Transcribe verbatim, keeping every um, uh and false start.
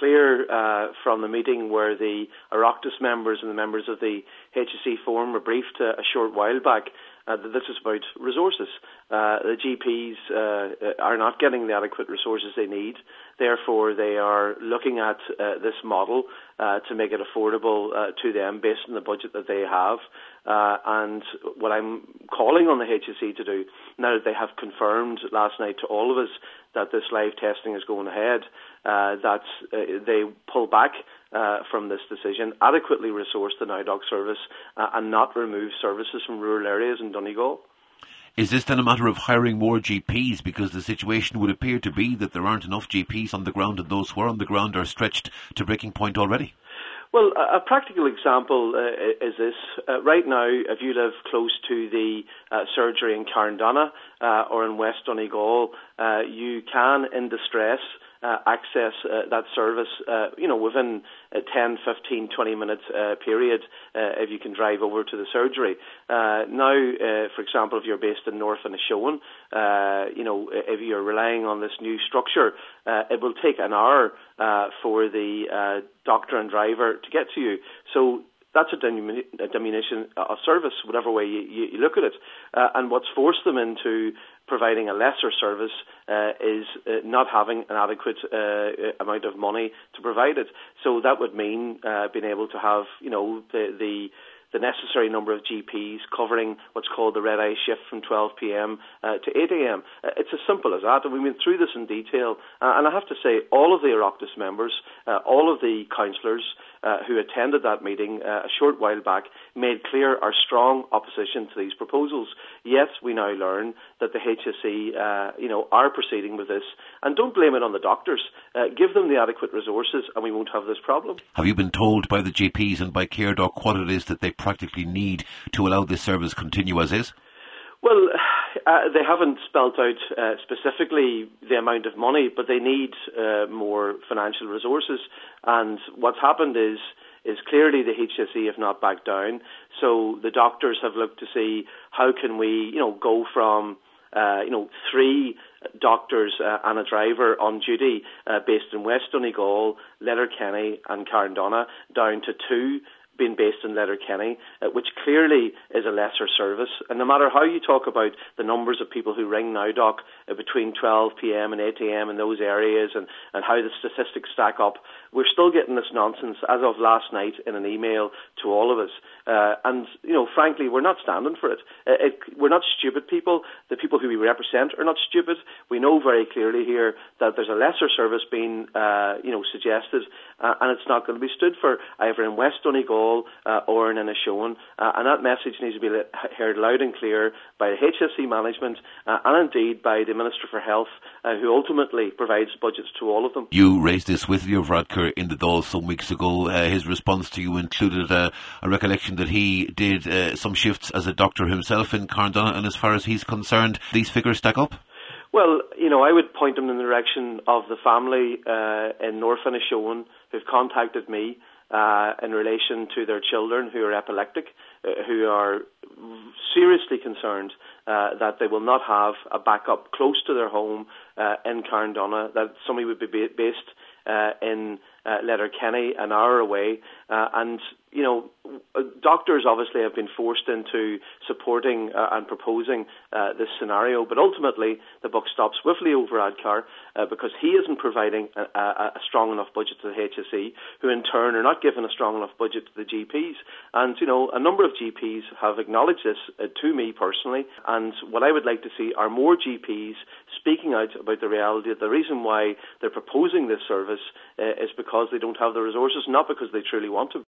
clear uh, from the meeting where the Oireachtas members and the members of the H S E Forum were briefed uh, a short while back uh, that this is about resources. Uh, the G Ps uh, are not getting the adequate resources they need. Therefore, they are looking at uh, this model uh, to make it affordable uh, to them based on the budget that they have. Uh, and what I'm calling on the H S E to do, now that they have confirmed last night to all of us that this live testing is going ahead, uh, that uh, they pull back uh, from this decision, adequately resource the NowDoc service uh, and not remove services from rural areas in Donegal. Is this then a matter of hiring more G Ps? Because the situation would appear to be that there aren't enough G Ps on the ground, and those who are on the ground are stretched to breaking point already. Well, a practical example uh, is this. Uh, right now, if you live close to the uh, surgery in Carndonna uh, or in West Donegal, uh, you can, in distress, uh, access uh, that service, uh, you know, within a ten, fifteen, twenty minute uh, period uh, if you can drive over to the surgery. Uh, now, uh, for example, if you're based in North Inishowen, uh, you know, if you're relying on this new structure, uh, it will take an hour uh, for the uh, doctor and driver to get to you. So that's a, diminu- a diminution of service, whatever way you, you, you look at it. Uh, and what's forced them into providing a lesser service uh, is uh, not having an adequate uh, amount of money to provide it. So that would mean uh, being able to have, you know, the, the the necessary number of G Ps covering what's called the red eye shift from twelve p.m. Uh, to eight a.m. Uh, it's as simple as that, and we went through this in detail. Uh, and I have to say, all of the Oireachtas members, uh, all of the councillors uh, who attended that meeting uh, a short while back made clear our strong opposition to these proposals. Yet we now learn that the H S E, uh, you know, are proceeding with this, and don't blame it on the doctors. Uh, give them the adequate resources, and we won't have this problem. Have you been told by the G Ps and by CareDoc what it is that they practically need to allow this service continue as is? Well, uh, they haven't spelt out uh, specifically the amount of money, but they need uh, more financial resources. And what's happened is is clearly the H S E have not backed down. So the doctors have looked to see how can we, you know, go from uh, you know three doctors uh, and a driver on duty uh, based in West Donegal, Letterkenny and Carndonna down to two being based in Letterkenny, uh, which clearly is a lesser service. And no matter how you talk about the numbers of people who ring NowDoc uh, between twelve p.m. and eight a.m. in those areas and, and how the statistics stack up, we're still getting this nonsense as of last night in an email to all of us. Uh, and, you know, frankly, we're not standing for it. Uh, it. We're not stupid people. The people who we represent are not stupid. We know very clearly here that there's a lesser service being, uh, you know, suggested, uh, and it's not going to be stood for either in West Donegal uh, or in Inishowen. Uh, and that message needs to be heard loud and clear by the H S E management uh, and indeed by the Minister for Health, uh, who ultimately provides budgets to all of them. You raised this with Leo Varadkar in the Dáil some weeks ago. Uh, his response to you included uh, a recollection that he did uh, some shifts as a doctor himself in Carndonna, and as far as he's concerned, these figures stack up? Well, you know, I would point them in the direction of the family uh, in North Inishowen who've contacted me uh, in relation to their children who are epileptic, uh, who are seriously concerned uh, that they will not have a backup close to their home uh, in Carndonna, that somebody would be based uh, in uh, Letterkenny, an hour away, uh, and you know, doctors obviously have been forced into supporting uh, and proposing uh, this scenario, but ultimately the buck stops with Leo Varadkar uh, because he isn't providing a, a, a strong enough budget to the H S E, who in turn are not giving a strong enough budget to the G Ps. And, you know, a number of G Ps have acknowledged this uh, to me personally, and what I would like to see are more G Ps speaking out about the reality that the reason why they're proposing this service uh, is because they don't have the resources, not because they truly want to.